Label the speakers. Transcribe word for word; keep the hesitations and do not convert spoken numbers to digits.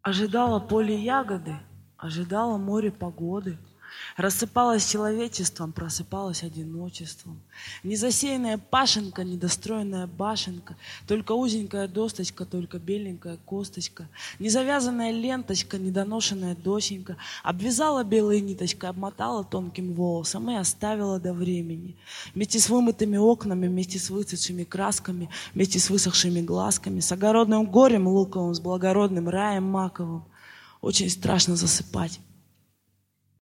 Speaker 1: Ожидало поле ягоды, ожидало море погоды. Рассыпалось человечеством, просыпалось одиночеством. Незасеянная пашенка, недостроенная башенка, только узенькая досточка, только беленькая косточка, незавязанная ленточка, недоношенная досенька, обвязала белой ниточкой, обмотала тонким волосом и оставила до времени. Вместе с вымытыми окнами, вместе с выцветшими красками, вместе с высохшими глазками, с огородным горем луковым, с благородным раем маковым. Очень страшно засыпать.